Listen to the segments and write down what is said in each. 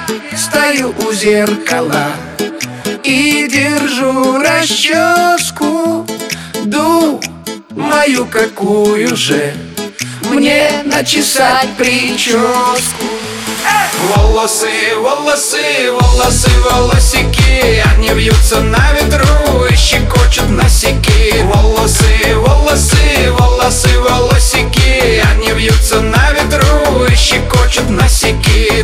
стою у зеркала и держу расческу. Думаю, какую же мне начесать прическу. Волосы, волосы, волосы, волосики, они вьются на ветру и щекочут носики. Волосы, волосы, волосы, волосики, они вьются на ветру и щекочут носики.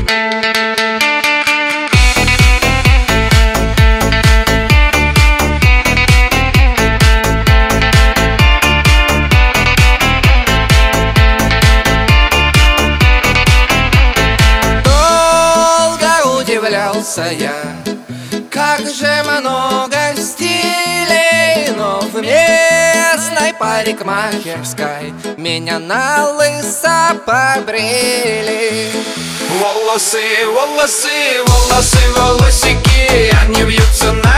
Удивлялся я, как же много стилей, но в местной парикмахерской меня на лысо побрили. Волосы, волосы, волосы, волосики, они вьются на